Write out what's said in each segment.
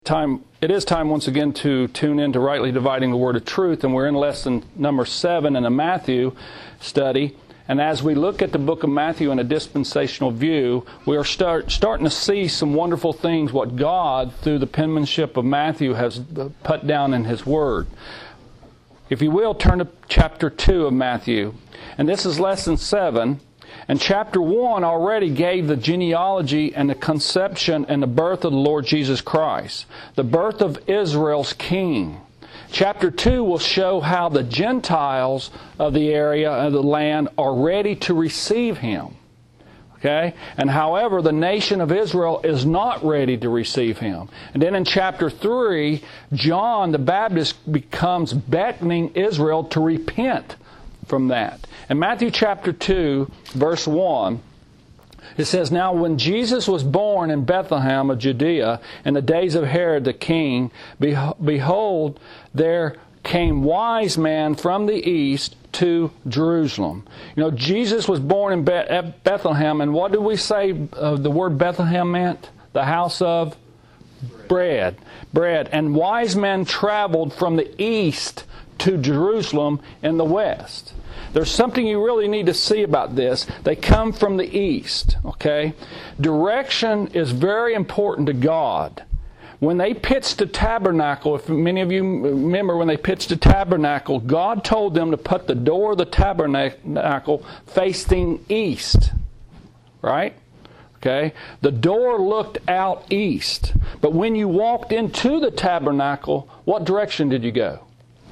It is time once again to tune in to Rightly Dividing the Word of Truth, and we're in lesson number 7 in a Matthew study. And as we look at the book of Matthew in a dispensational view, we are starting to see some wonderful things, what God, through the penmanship of Matthew, has put down in His Word. If you will, turn to chapter 2 of Matthew. And this is lesson 7. And chapter 1 already gave the genealogy and the conception and the birth of the Lord Jesus Christ, the birth of Israel's king. Chapter 2 will show how the Gentiles of the area of the land are ready to receive Him. Okay? And however, the nation of Israel is not ready to receive Him. And then in chapter 3, John the Baptist becomes beckoning Israel to repent from that. In Matthew chapter 2, verse 1, it says, "Now when Jesus was born in Bethlehem of Judea in the days of Herod the king, behold, there came wise men from the east to Jerusalem." You know, Jesus was born in Bethlehem, and what did we say the word Bethlehem meant? The house of bread. Bread. And wise men traveled from the east to Jerusalem in the west. There's something you really need to see about this. They come from the east, okay? Direction is very important to God. When they pitched the tabernacle, if many of you remember when they pitched the tabernacle, God told them to put the door of the tabernacle facing east, right? Okay? The door looked out east. But when you walked into the tabernacle, what direction did you go?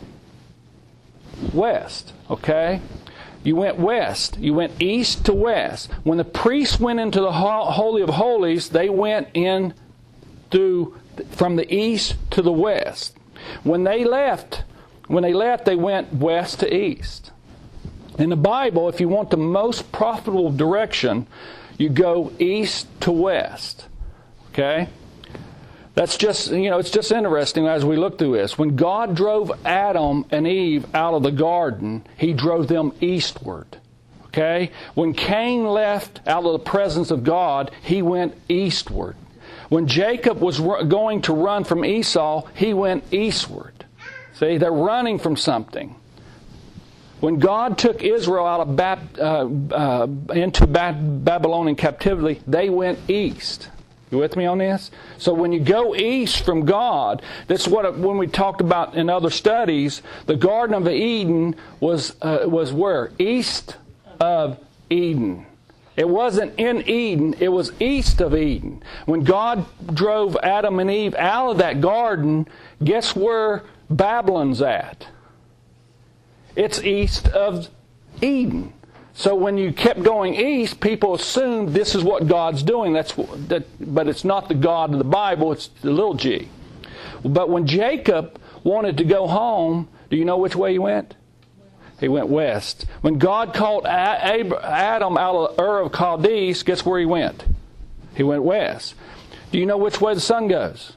West, okay? You went west. You went east to west. When the priests went into the Holy of Holies, they went in from the east to the west. When they left, they went west to east. In the Bible, if you want the most profitable direction, you go east to west. Okay? That's just, it's just interesting as we look through this. When God drove Adam and Eve out of the garden, He drove them eastward. Okay? When Cain left out of the presence of God, he went eastward. When Jacob was going to run from Esau, he went eastward. See, they're running from something. When God took Israel out of into Babylonian captivity, they went east. You with me on this? So when you go east from God, this is when we talked about in other studies, the Garden of Eden was where? East of Eden. It wasn't in Eden, it was east of Eden. When God drove Adam and Eve out of that garden, guess where Babylon's at? It's east of Eden. So when you kept going east, people assumed this is what God's doing. But it's not the God of the Bible, it's the little g. But when Jacob wanted to go home, do you know which way he went? He went west. When God called Adam out of Ur of Chaldees, guess where he went? He went west. Do you know which way the sun goes?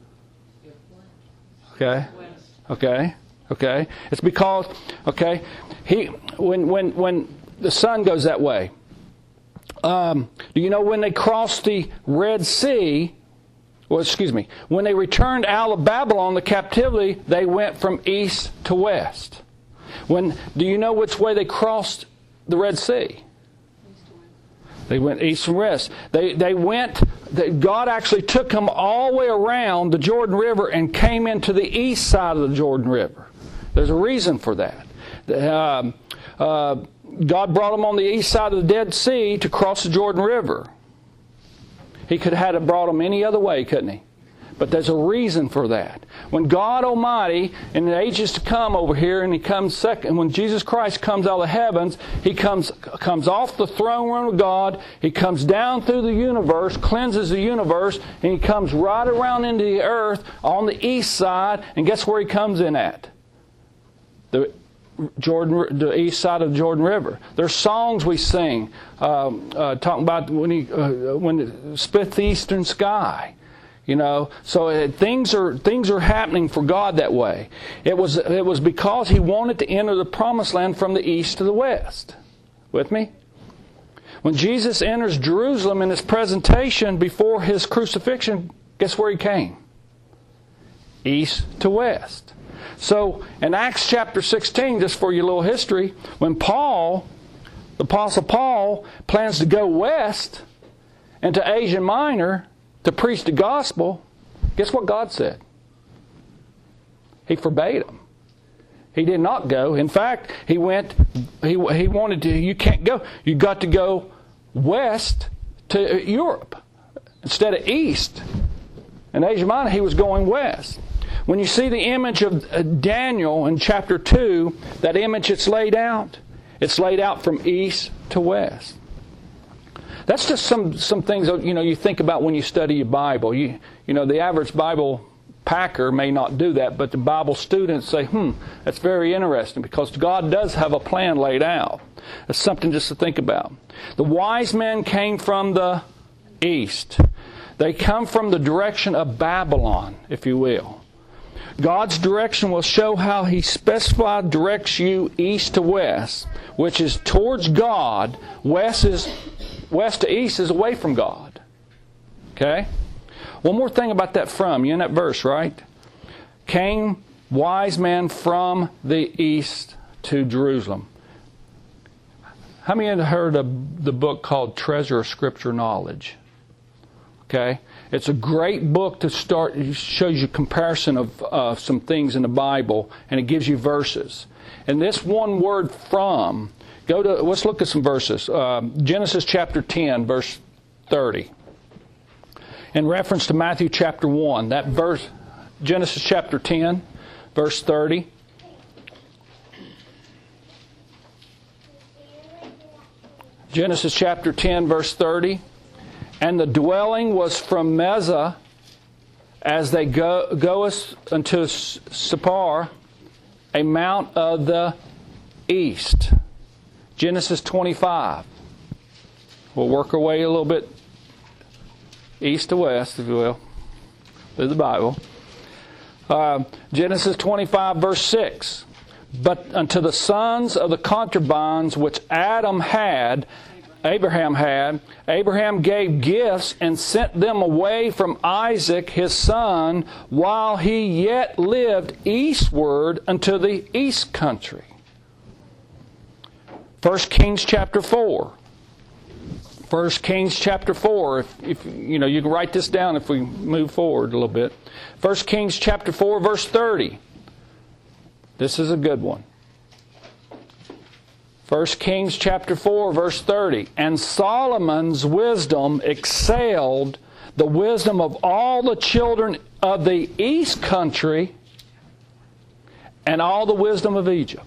Okay. Okay. It's because, when the sun goes that way. Do you know when they crossed the Red Sea, when they returned out of Babylon, the captivity, they went from east to west. Do you know which way they crossed the Red Sea? They went east and west. God actually took them all the way around the Jordan River and came into the east side of the Jordan River. There's a reason for that. God brought them on the east side of the Dead Sea to cross the Jordan River. He could have brought them any other way, couldn't He? But there's a reason for that. When God Almighty, in the ages to come over here, and He comes second, when Jesus Christ comes out of the heavens, He comes off the throne room of God, He comes down through the universe, cleanses the universe, and He comes right around into the earth on the east side, and guess where He comes in at? The east side of the Jordan River. There's songs we sing talking about when it split the eastern sky. So things are happening for God that way. It was because He wanted to enter the promised land from the east to the west. With me? When Jesus enters Jerusalem in His presentation before His crucifixion, guess where He came? east to west. So in Acts chapter 16, just for your little history, when Paul, the Apostle Paul, plans to go west into Asia Minor to preach the gospel, guess what God said? He forbade him. He did not go. In fact, he wanted to, you can't go. You got to go west to Europe instead of east. In Asia Minor, he was going west. When you see the image of Daniel in chapter 2, that image it's laid out from east to west. That's just some things that, you think about when you study your Bible. The average Bible packer may not do that, but the Bible students say, that's very interesting, because God does have a plan laid out. That's something just to think about. The wise men came from the east. They come from the direction of Babylon, if you will. God's direction will show how He specified directs you east to west, which is towards God. West to east is away from God. Okay? One more thing about that from. You're in that verse, right? Came wise men from the east to Jerusalem. How many have heard of the book called Treasure of Scripture Knowledge? Okay? It's a great book to start. It shows you comparison of some things in the Bible, and it gives you verses. And this one word from, let's look at some verses. Genesis chapter 10, verse 30. In reference to Matthew chapter 1, that verse, Genesis chapter 10, verse 30. Genesis chapter 10, verse 30. And the dwelling was from Mezah, as they goest unto Sephar, a mount of the east. Genesis 25. We'll work our way a little bit east to west, if you will, through the Bible. Genesis 25, verse 6. But unto the sons of the concubines which Abraham gave gifts and sent them away from Isaac his son, while he yet lived eastward unto the east country. 1 Kings chapter 4. 1 Kings chapter 4. If you can write this down if we move forward a little bit. 1 Kings chapter 4, verse 30. This is a good one. 1 Kings chapter 4, verse 30. And Solomon's wisdom excelled the wisdom of all the children of the east country and all the wisdom of Egypt.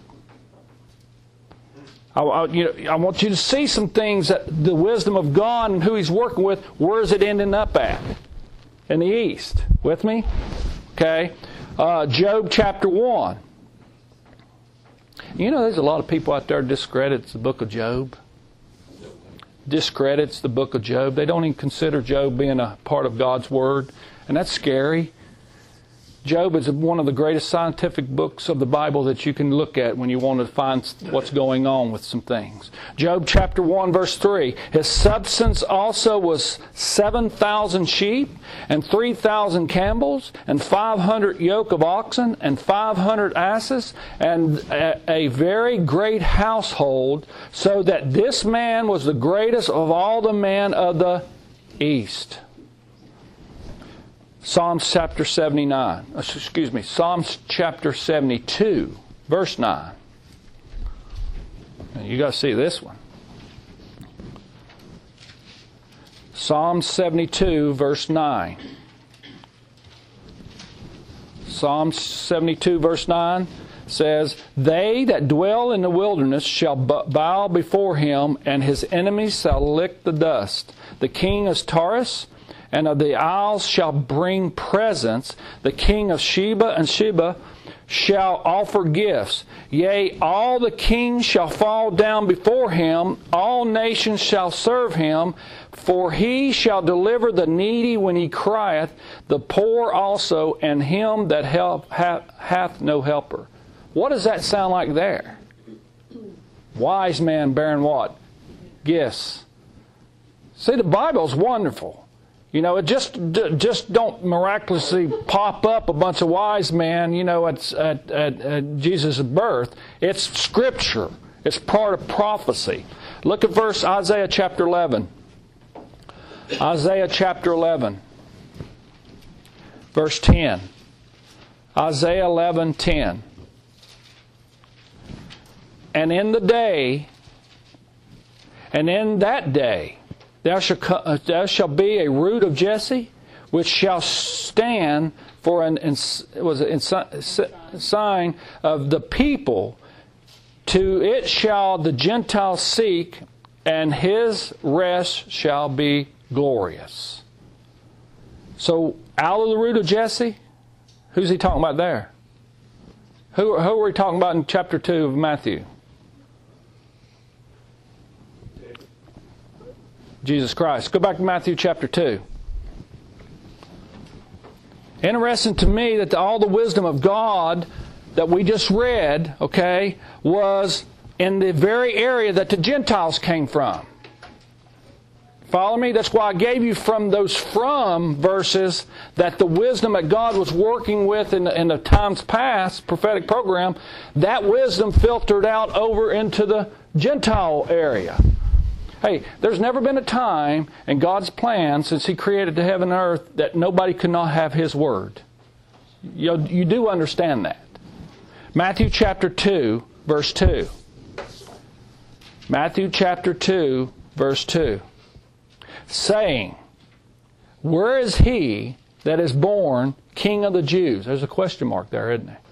I want you to see some things, that the wisdom of God and who He's working with, where is it ending up at? In the east. With me? Okay. Job chapter 1. There's a lot of people out there who discredits the book of Job. Discredits the book of Job. They don't even consider Job being a part of God's Word. And that's scary. Job is one of the greatest scientific books of the Bible that you can look at when you want to find what's going on with some things. Job chapter 1, verse 3. His substance also was 7,000 sheep, and 3,000 camels, and 500 yoke of oxen, and 500 asses, and a very great household, so that this man was the greatest of all the men of the east. Psalms chapter 72, verse 9. Now you got to see this one. Psalm 72, verse 9. Psalm 72, verse 9 says, They that dwell in the wilderness shall bow before him, and his enemies shall lick the dust. The king of Taurus and of the isles shall bring presents. The king of Sheba shall offer gifts. Yea, all the kings shall fall down before him. All nations shall serve him. For he shall deliver the needy when he crieth, the poor also, and him that hath no helper. What does that sound like there? Wise man bearing what? Gifts. See, the Bible's wonderful. You know, it just don't miraculously pop up a bunch of wise men, you know, at Jesus' birth. It's Scripture. It's part of prophecy. Look at Isaiah chapter 11. Isaiah chapter 11, verse 10. Isaiah 11:10. And in that day, there shall be a root of Jesse, which shall stand for a sign of the people. To it shall the Gentiles seek, and his rest shall be glorious. So, out of the root of Jesse, who's he talking about there? Who are we talking about in chapter 2 of Matthew? Jesus Christ. Go back to Matthew chapter 2. Interesting to me that all the wisdom of God that we just read, okay, was in the very area that the Gentiles came from. Follow me? That's why I gave you from those verses that the wisdom that God was working with in the times past, prophetic program, that wisdom filtered out over into the Gentile area. Hey, there's never been a time in God's plan since He created the heaven and earth that nobody could not have His Word. You do understand that. Matthew chapter 2, verse 2. Matthew chapter 2, verse 2. Saying, where is He that is born King of the Jews? There's a question mark there, isn't there?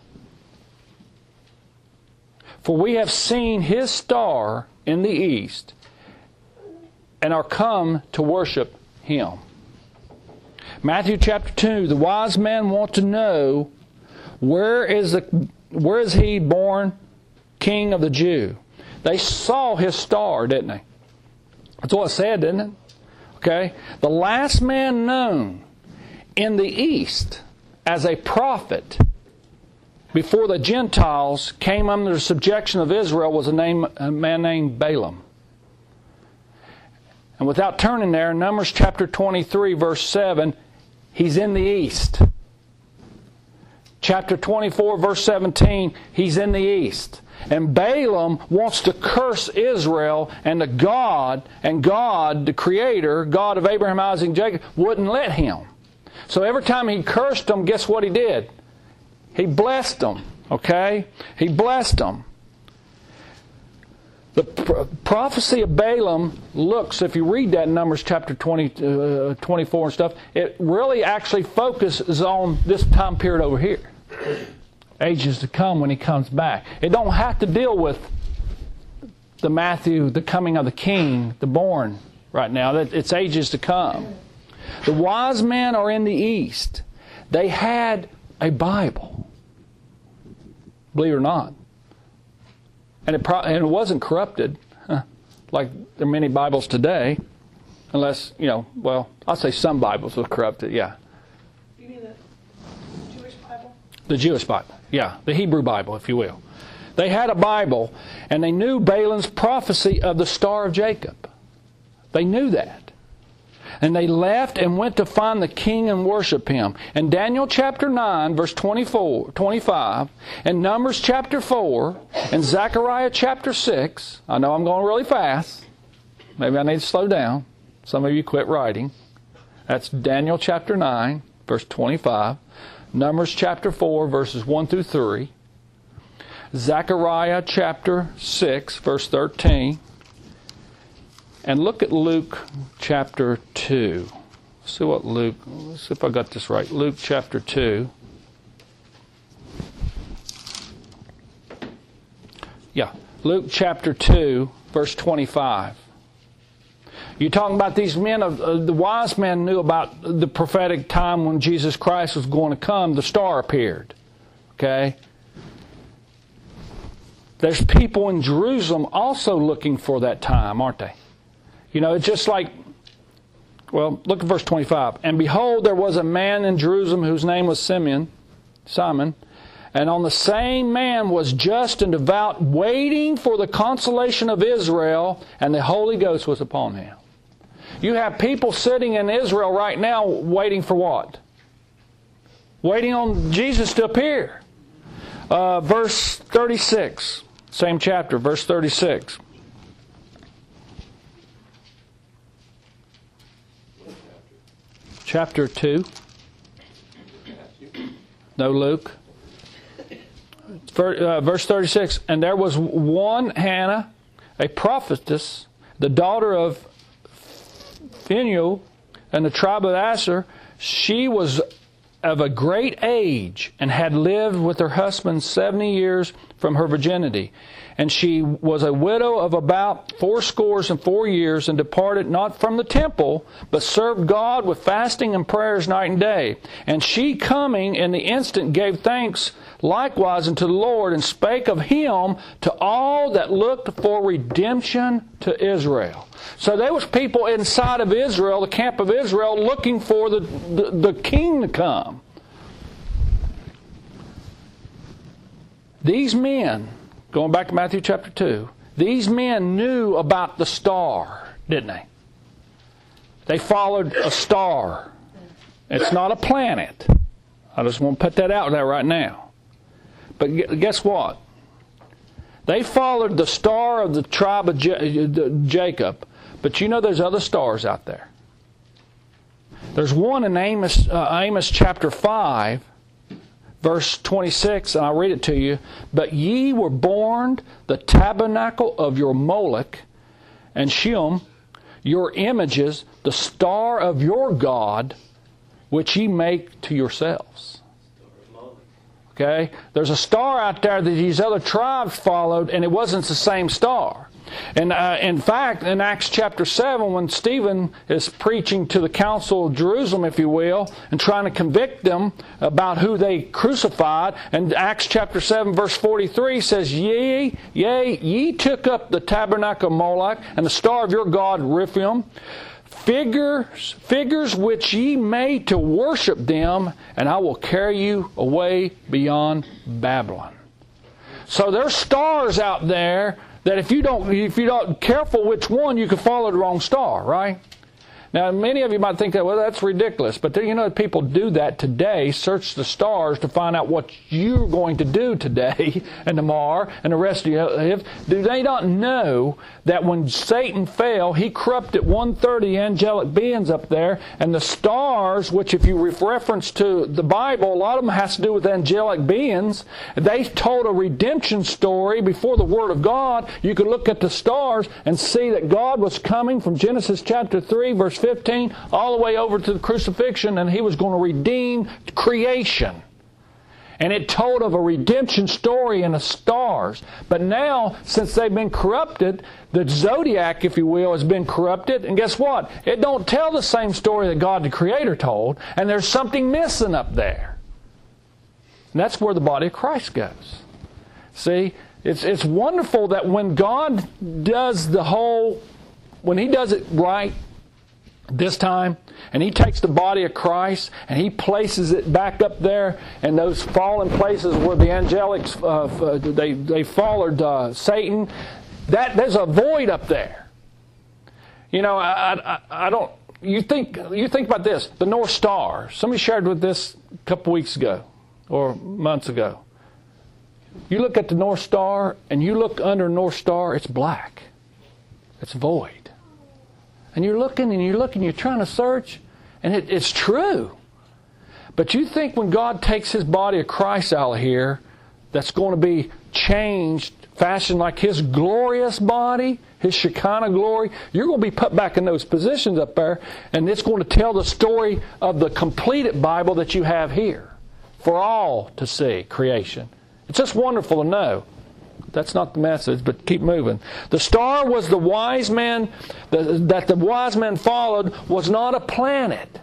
For we have seen His star in the east, and are come to worship Him. Matthew chapter 2, the wise men want to know, where is He born King of the Jew? They saw His star, didn't they? That's what it said, didn't it? Okay? The last man known in the east as a prophet before the Gentiles came under the subjection of Israel was a man named Balaam. And without turning there, in Numbers chapter 23, verse 7, he's in the east. Chapter 24, verse 17, he's in the east. And Balaam wants to curse Israel, and God, the Creator, God of Abraham, Isaac, and Jacob, wouldn't let him. So every time he cursed them, guess what he did? He blessed them. Okay? He blessed them. The prophecy of Balaam looks, if you read that in Numbers chapter 24 and stuff, it really actually focuses on this time period over here. Ages to come when He comes back. It don't have to deal with the coming of the King, the born right now. It's ages to come. The wise men are in the east. They had a Bible. Believe it or not. And it wasn't corrupted, like there are many Bibles today, unless, I'll say some Bibles were corrupted, yeah. You mean the Jewish Bible? The Jewish Bible, yeah, the Hebrew Bible, if you will. They had a Bible, and they knew Balaam's prophecy of the Star of Jacob. They knew that. And they left and went to find the king and worship him. In Daniel chapter 9, verse 25, and Numbers chapter 4, and Zechariah chapter 6. I know I'm going really fast. Maybe I need to slow down. Some of you quit writing. That's Daniel chapter 9, verse 25. Numbers chapter 4, verses 1 through 3. Zechariah chapter 6, verse 13. And look at Luke chapter 2. Let's see if I got this right. Luke chapter 2. Yeah, Luke chapter 2, verse 25. You're talking about these men, the wise men knew about the prophetic time when Jesus Christ was going to come. The star appeared. Okay? There's people in Jerusalem also looking for that time, aren't they? It's just like, look at verse 25. And behold, there was a man in Jerusalem whose name was Simon, and on the same man was just and devout, waiting for the consolation of Israel, and the Holy Ghost was upon him. You have people sitting in Israel right now waiting for what? Waiting on Jesus to appear. Verse 36, same chapter, verse 36. Chapter 2. No, Luke. Verse 36. And there was one Hannah, a prophetess, the daughter of Phanuel, and the tribe of Asher. She was of a great age, and had lived with her husband 70 years from her virginity. And she was a widow of about 84 years, and departed not from the temple, but served God with fasting and prayers night and day. And she, coming in the instant, gave thanks likewise unto the Lord, and spake of Him to all that looked for redemption to Israel. So there was people inside of Israel, the camp of Israel, looking for the king to come. These men, going back to Matthew chapter 2, these men knew about the star, didn't they? They followed a star. It's not a planet. I just want to put that out there right now. But guess what? They followed the star of the tribe of Jacob. But you know there's other stars out there. There's one in Amos chapter 5, verse 26, and I'll read it to you. But ye were born the tabernacle of your Moloch, and Shem, your images, the star of your God, which ye make to yourselves. Okay? There's a star out there that these other tribes followed, and it wasn't the same star. And in fact, in Acts chapter 7, when Stephen is preaching to the council of Jerusalem, if you will, and trying to convict them about who they crucified, and Acts chapter 7, verse 43 says, ye took up the tabernacle of Moloch, and the star of your God Rephaim, figures which ye made to worship them, and I will carry you away beyond Babylon. So there's stars out there that if you're not careful which one, you could follow the wrong star, right? Now, many of you might think that, well, that's ridiculous. But you know, people do that today, search the stars to find out what you're going to do today and tomorrow and the rest of your life. Do they not know that when Satan fell, he corrupted 1/3 of the angelic beings up there, and the stars, which if you reference to the Bible, a lot of them has to do with angelic beings. They told a redemption story before the Word of God. You could look at the stars and see that God was coming from Genesis chapter 3, verse 15, all the way over to the crucifixion, and He was going to redeem creation. And it told of a redemption story in the stars. But now, since they've been corrupted, the zodiac, if you will, has been corrupted. And guess what? It don't tell the same story that God the Creator told. And there's something missing up there. And that's where the body of Christ goes. See, it's wonderful that when God does when He does it right, this time, and He takes the body of Christ and He places it back up there in those fallen places where the angelics they followed Satan. There's a void up there. You know, I don't. You think about this. The North Star. Somebody shared with this a couple weeks ago or months ago. You look at the North Star and you look under North Star. It's black. It's void. And you're looking and you're looking, you're trying to search, and it's true. But you think when God takes His body of Christ out of here, that's going to be changed, fashioned like His glorious body, His Shekinah glory, you're going to be put back in those positions up there, and it's going to tell the story of the completed Bible that you have here for all to see, creation. It's just wonderful to know. That's not the message, but keep moving. The star was the wise man, that the wise men followed was not a planet.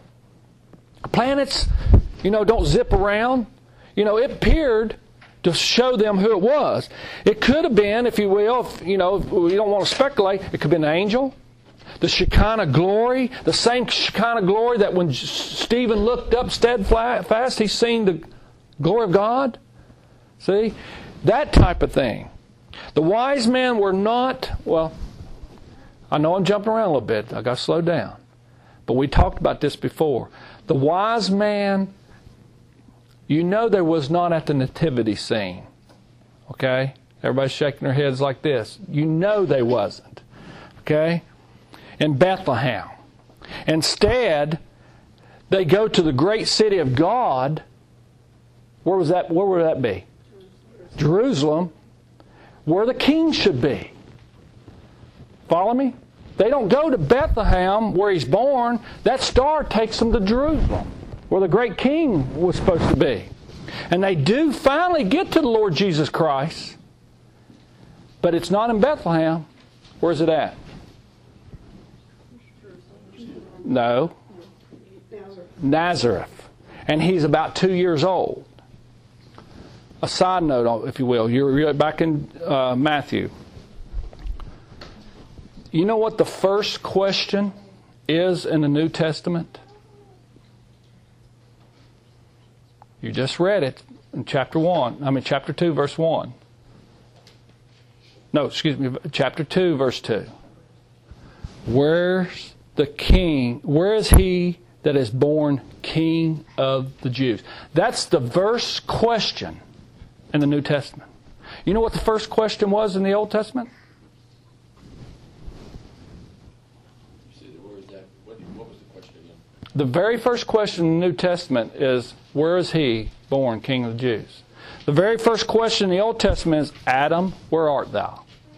Planets, don't zip around. It appeared to show them who it was. It could have been, if you will, if we don't want to speculate, it could have been an angel. The Shekinah glory, the same Shekinah glory that when Stephen looked up steadfast, he seen the glory of God. See? That type of thing. The wise men were not, I know I'm jumping around a little bit. I got to slow down. But we talked about this before. The wise man, you know there was not at the nativity scene. Okay? Everybody's shaking their heads like this. You know they wasn't. Okay? In Bethlehem. Instead, they go to the great city of God. Where was that? Where would that be? Jerusalem. Where the king should be. Follow me? They don't go to Bethlehem where he's born. That star takes them to Jerusalem, where the great king was supposed to be. And they do finally get to the Lord Jesus Christ. But it's not in Bethlehem. Where's it at? No. Nazareth. And he's about 2 years old. A side note, if you will. You're back in Matthew. You know what the first question is in the New Testament? You just read it in chapter 2, verse 1. No, excuse me, chapter 2, verse 2. Where's the king? Where is he that is born King of the Jews? That's the first question in the New Testament. You know what the first question was in the Old Testament? What was the question again? The very first question in the New Testament is, where is he born King of the Jews? The very first question in the Old Testament is, Adam, where art thou?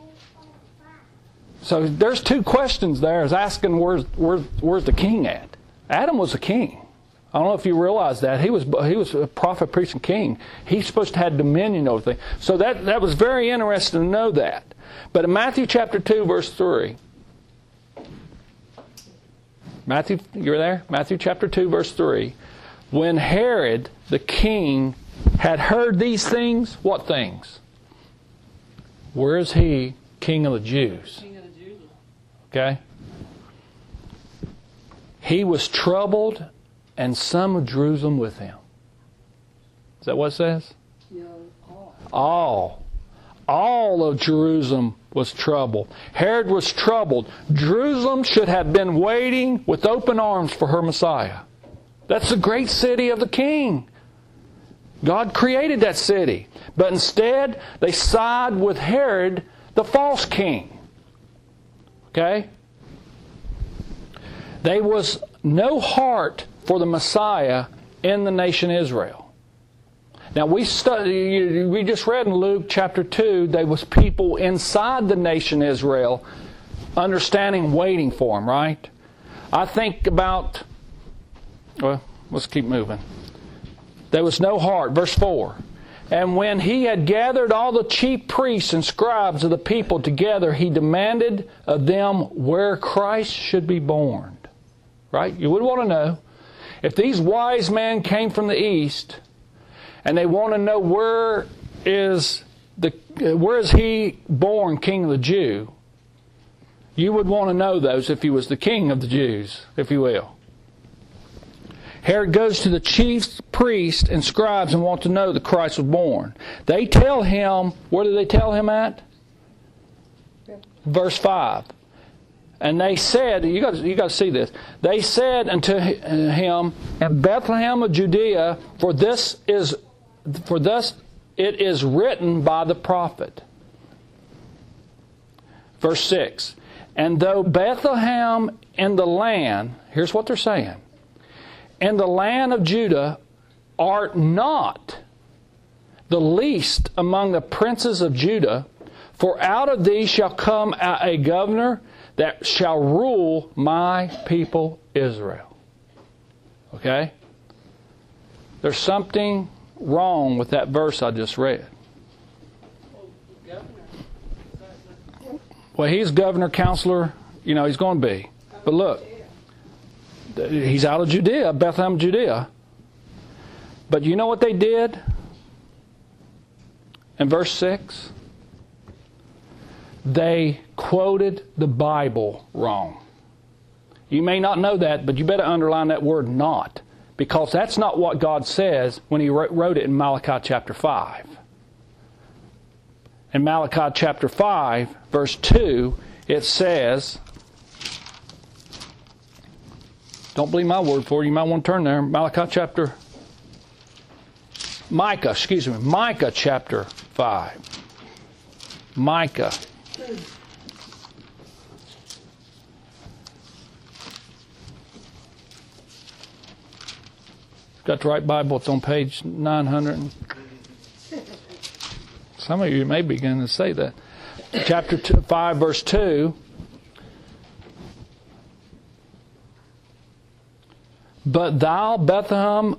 So there's two questions there. Is asking where's the king at? Adam was a king. I don't know if you realize that. He was a prophet, priest, and king. He's supposed to have dominion over things. So that was very interesting to know that. But in Matthew chapter 2, verse 3. Matthew, you're there? Matthew chapter 2, verse 3. When Herod the king had heard these things, what things? Where is he, King of the Jews? King of the Jews. Okay? He was troubled, and some of Jerusalem with him. Is that what it says? Yeah, all. All of Jerusalem was troubled. Herod was troubled. Jerusalem should have been waiting with open arms for her Messiah. That's the great city of the king. God created that city. But instead, they side with Herod, the false king. Okay? There was no heart for the Messiah in the nation Israel. Now we just read in Luke chapter 2, there was people inside the nation Israel understanding, waiting for him, right? I think about, well, let's keep moving. There was no heart. Verse 4. And when he had gathered all the chief priests and scribes of the people together, he demanded of them where Christ should be born. Right? You would want to know. If these wise men came from the east, and they want to know where is he born King of the Jew, you would want to know those if he was the King of the Jews, if you will. Herod goes to the chief priests and scribes and want to know that Christ was born. They tell him, where do they tell him at? Verse 5. And they said, you got to see this. They said unto him, in Bethlehem of Judea, for thus it is written by the prophet. Verse 6. And though Bethlehem in the land, here's what they're saying, in the land of Judah art not the least among the princes of Judah, for out of thee shall come a governor that shall rule my people Israel. Okay? There's something wrong with that verse I just read. Well, he's governor, counselor, he's going to be. But look, he's out of Judea, Bethlehem, Judea. But you know what they did? In verse 6? They quoted the Bible wrong. You may not know that, but you better underline that word not, because that's not what God says when He wrote it in Malachi chapter 5. In Malachi chapter 5, verse 2, it says, Don't believe my word for it. You might want to turn there. Micah chapter 5. Micah. Got the right Bible. It's on page 900. Some of you may begin to say that. Chapter 5, verse 2. But thou, Bethlehem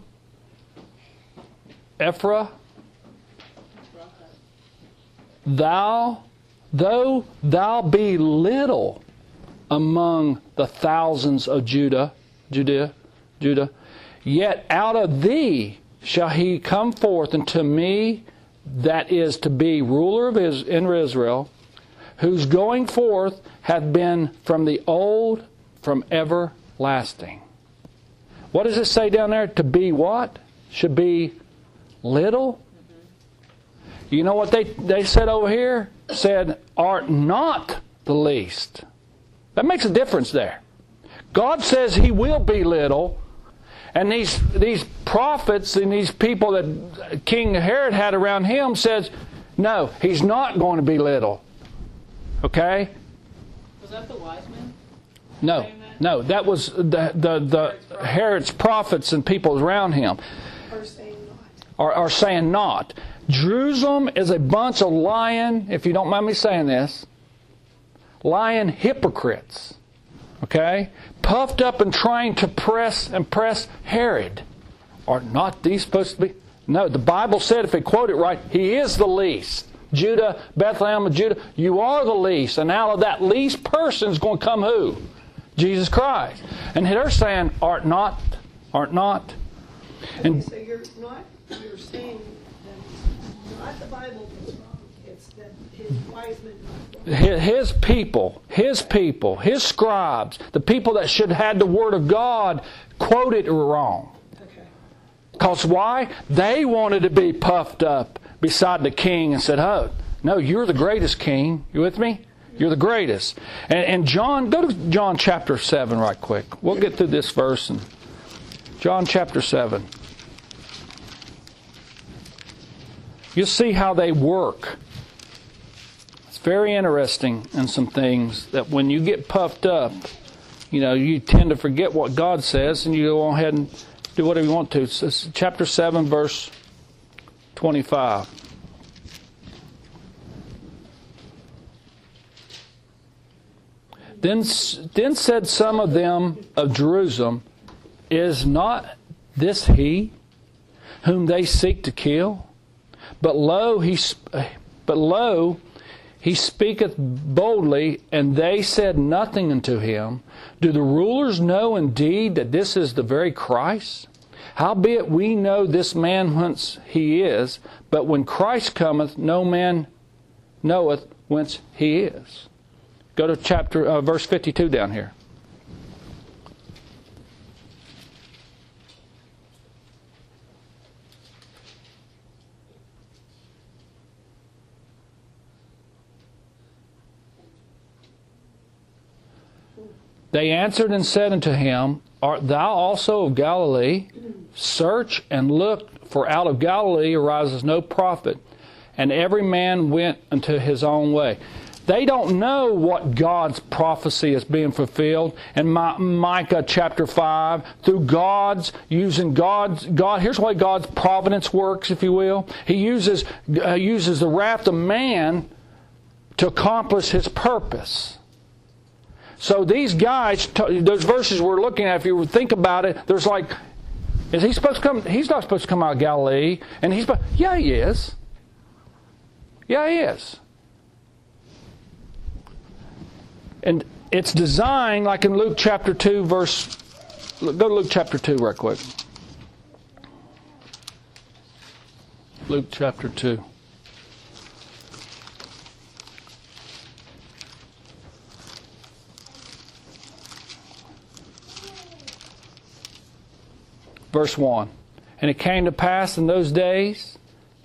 Ephraim, though thou be little among the thousands of Judah, yet out of thee shall he come forth unto me that is to be ruler of Israel, whose going forth hath been from the old, from everlasting. What does it say down there? To be what? Should be little? You know what they said over here? Said, art not the least. That makes a difference there. God says He will be little. And these prophets and these people that King Herod had around him says, no, He's not going to be little. Okay? Was that the wise men? No, that was the Herod's prophets and people around him. Are saying not. Jerusalem is a bunch of lying, if you don't mind me saying this, lying hypocrites. Okay? Puffed up and trying to impress Herod. Are not these supposed to be? No, the Bible said, if we quote it right, He is the least. Judah, Bethlehem of Judah, you are the least. And out of that least person is going to come who? Jesus Christ. And they're saying, art not. And so you're saying that it's not the Bible that's wrong. It's that His wise men got it wrong. His people, His scribes, the people that should have had the Word of God, quoted it wrong. Okay. Because why? They wanted to be puffed up beside the king and said, oh, no, you're the greatest king. You with me? You're the greatest. And John, go to John chapter 7 right quick. We'll get through this verse. And John chapter 7. You'll see how they work. It's very interesting in some things that when you get puffed up, you tend to forget what God says and you go ahead and do whatever you want to. It's chapter 7, verse 25. Then said some of them of Jerusalem, is not this He whom they seek to kill? But lo, he speaketh boldly, and they said nothing unto him. Do the rulers know indeed that this is the very Christ? Howbeit we know this man whence He is, but when Christ cometh, no man knoweth whence He is. Go to verse 52 down here. They answered and said unto him, art thou also of Galilee? Search and look, for out of Galilee arises no prophet. And every man went unto his own way. They don't know what God's prophecy is being fulfilled. In Micah chapter 5, through using God, here's the way God's providence works, if you will. He uses the wrath of man to accomplish His purpose. So these guys, those verses we're looking at, if you think about it, there's like, is He supposed to come? He's not supposed to come out of Galilee. And yeah, He is. Yeah, He is. And it's designed like in Luke chapter 2 go to Luke chapter 2 right quick. Luke chapter 2. Verse 1. And it came to pass in those days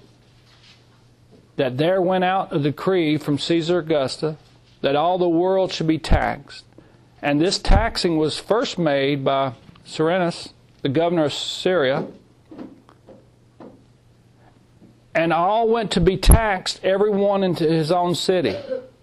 that there went out a decree from Caesar Augustus that all the world should be taxed. And this taxing was first made by Cyrenius, the governor of Syria, and all went to be taxed, every one into his own city.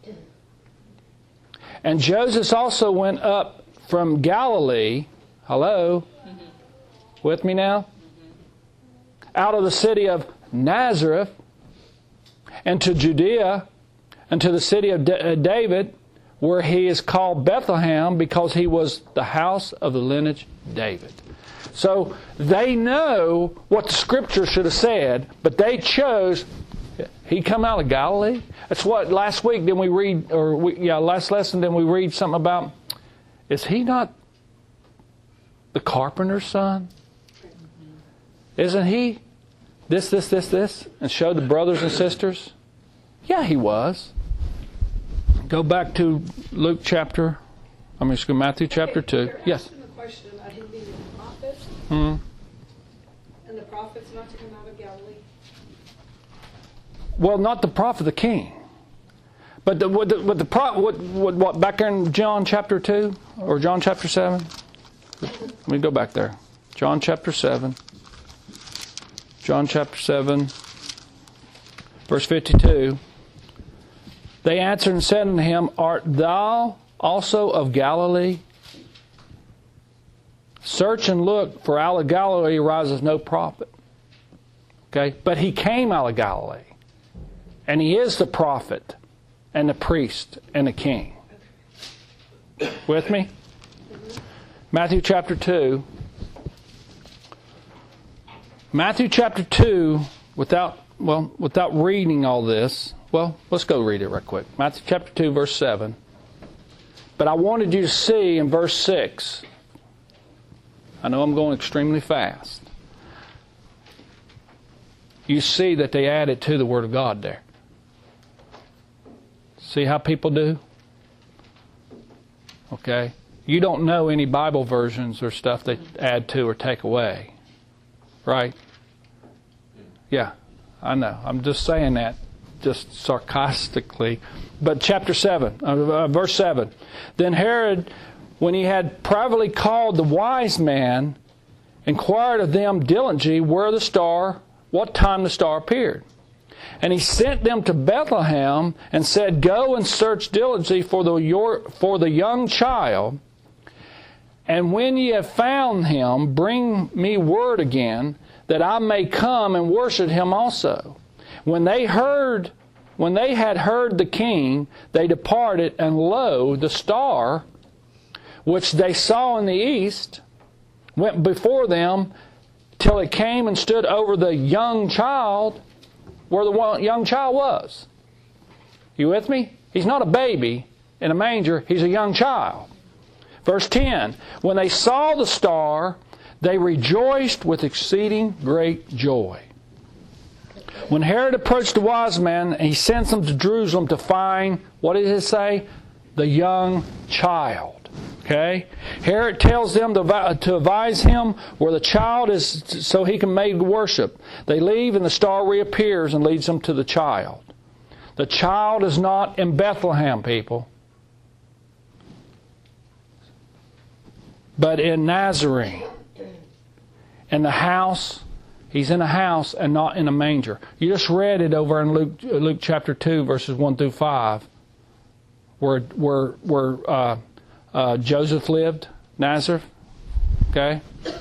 And Joseph also went up from Galilee, hello, with me now? Out of the city of Nazareth, and to Judea, and to the city of David, where he is called Bethlehem, because he was the house of the lineage of David. So they know what the Scripture should have said, but they chose, he come out of Galilee? That's what last week didn't we read, last lesson didn't we read something about, is he not the carpenter's son? Isn't he this, and showed the brothers and sisters? Yeah, he was. Go back to Matthew chapter 2. Yes. A question about him being a prophet. And the prophet's not to come out of Galilee. Well, not the prophet, the king. But what back there in John chapter 2 or John chapter 7? Let me go back there. John chapter 7. John chapter 7, verse 52. They answered and said unto him, Art thou also of Galilee? Search and look, for out of Galilee rises no prophet. Okay? But he came out of Galilee. And he is the prophet and the priest and the king. With me? Matthew chapter 2. Matthew chapter 2, without reading all this, let's go read it right quick. Matthew chapter 2, verse 7. But I wanted you to see in verse 6, I know I'm going extremely fast. You see that they added to the Word of God there. See how people do? Okay? You don't know any Bible versions or stuff they add to or take away. Right? Yeah, I know. I'm just saying that just sarcastically. But chapter 7, verse 7. Then Herod, when he had privately called the wise man, inquired of them diligently what time the star appeared. And he sent them to Bethlehem and said, Go and search diligently for the young child, and when ye have found him, bring me word again, that I may come and worship him also. When they had heard the king, they departed, and lo, the star, which they saw in the east, went before them, till it came and stood over the young child, where the young child was. You with me? He's not a baby in a manger. He's a young child. Verse 10, when they saw the star, they rejoiced with exceeding great joy. When Herod approached the wise men, he sent them to Jerusalem to find, what did it say? The young child. Okay? Herod tells them to advise him where the child is so he can make worship. They leave and the star reappears and leads them to the child. The child is not in Bethlehem, people, but in Nazareth. In the house. He's in a house and not in a manger. You just read it over in Luke chapter 2, verses 1 through 5, where Joseph lived, Nazareth. Okay?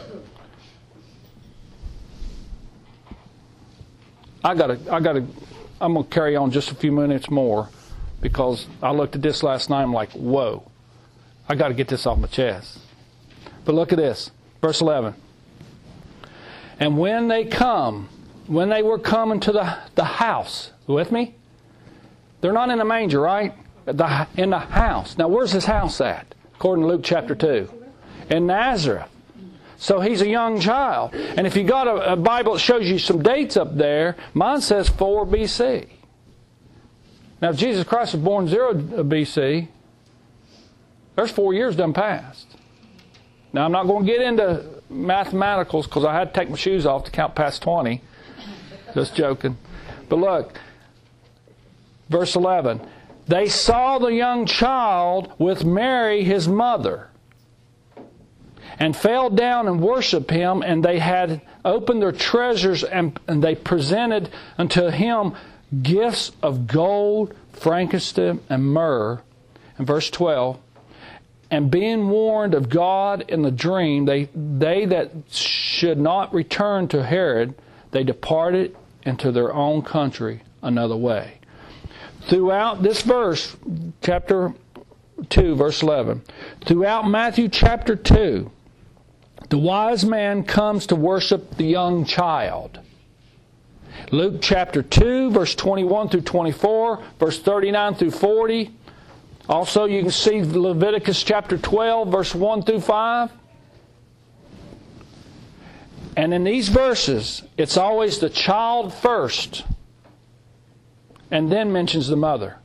I'm going to carry on just a few minutes more because I looked at this last night. I'm like, whoa, I got to get this off my chest. But look at this, verse 11. And when they were coming to the house, with me? They're not in a manger, right? In the house. Now, where's his house at? According to Luke chapter 2. In Nazareth. So he's a young child. And if you got a Bible that shows you some dates up there, mine says 4 BC. Now, if Jesus Christ was born 0 BC, there's 4 years done passed. Now, I'm not going to get into mathematicals because I had to take my shoes off to count past 20. Just joking. But look, verse 11. They saw the young child with Mary, his mother, and fell down and worshipped him, and they had opened their treasures, and they presented unto him gifts of gold, frankincense, and myrrh. And verse 12, and being warned of God in the dream, they that should not return to Herod, they departed into their own country another way. Throughout this verse, chapter 2, verse 11, throughout Matthew chapter 2, the wise man comes to worship the young child. Luke chapter 2, verse 21 through 24, verse 39 through 40. Also, you can see Leviticus chapter 12, verse 1 through 5. And in these verses, it's always the child first, and then mentions the mother.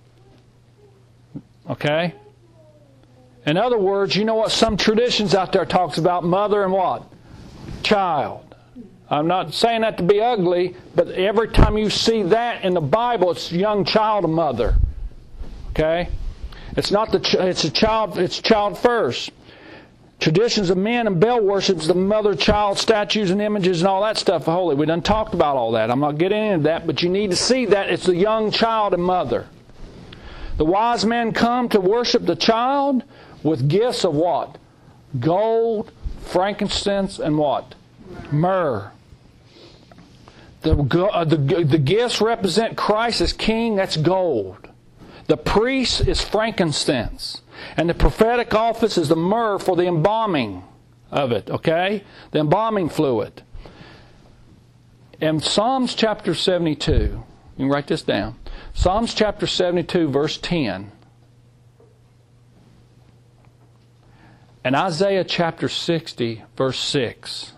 Okay? In other words, you know what some traditions out there talks about mother and what? Child. I'm not saying that to be ugly, but every time you see that in the Bible, it's young child and mother. Okay? It's not it's child first. Traditions of men and Baal worships, the mother, child, statues and images and all that stuff are holy. We done talked about all that. I'm not getting into that, but you need to see that it's the young child and mother. The wise men come to worship the child with gifts of what? Gold, frankincense, and what? Myrrh. The gifts represent Christ as king, that's gold. The priest is frankincense. And the prophetic office is the myrrh for the embalming of it, okay? The embalming fluid. In Psalms chapter 72, you can write this down. Psalms chapter 72, verse 10. And Isaiah chapter 60, verse 6.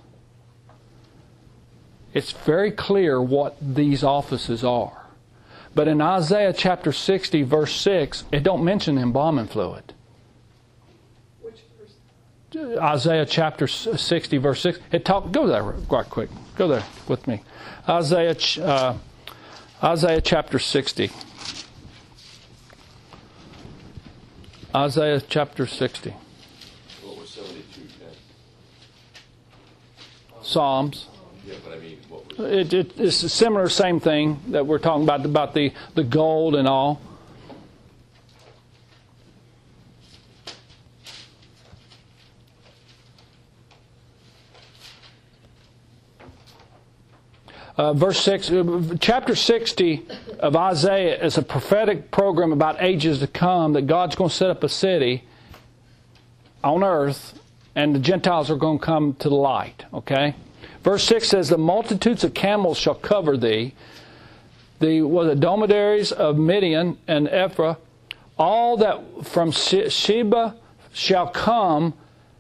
It's very clear what these offices are. But in Isaiah chapter 60, verse 6, it don't mention the embalming fluid. Which verse? Isaiah chapter 60, verse 6. Go there right quick. Go there with me. Isaiah chapter 60. Isaiah chapter 60. What was 72, Ken? Psalms. Yeah, but I mean, what was It's a similar, same thing that we're talking about the gold and all. Verse 6, chapter 60 of Isaiah is a prophetic program about ages to come, that God's going to set up a city on earth and the Gentiles are going to come to the light. Okay? Verse 6 says, the multitudes of camels shall cover thee, the dromedaries of Midian and Ephraim, all that from Sheba shall come,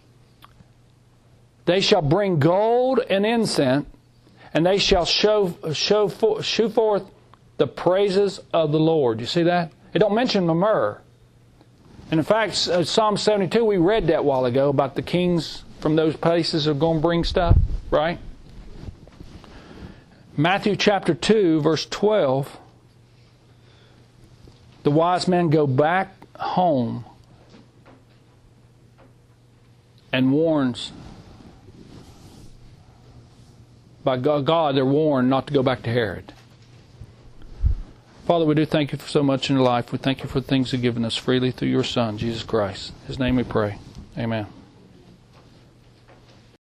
they shall bring gold and incense, and they shall shew forth the praises of the Lord. You see that? It don't mention the myrrh. And in fact, Psalm 72, we read that a while ago about the kings from those places are going to bring stuff, right? Matthew chapter 2, verse 12, the wise men go back home and warns. By God, they're warned not to go back to Herod. Father, we do thank you for so much in your life. We thank you for the things you've given us freely through your Son, Jesus Christ. In His name we pray. Amen.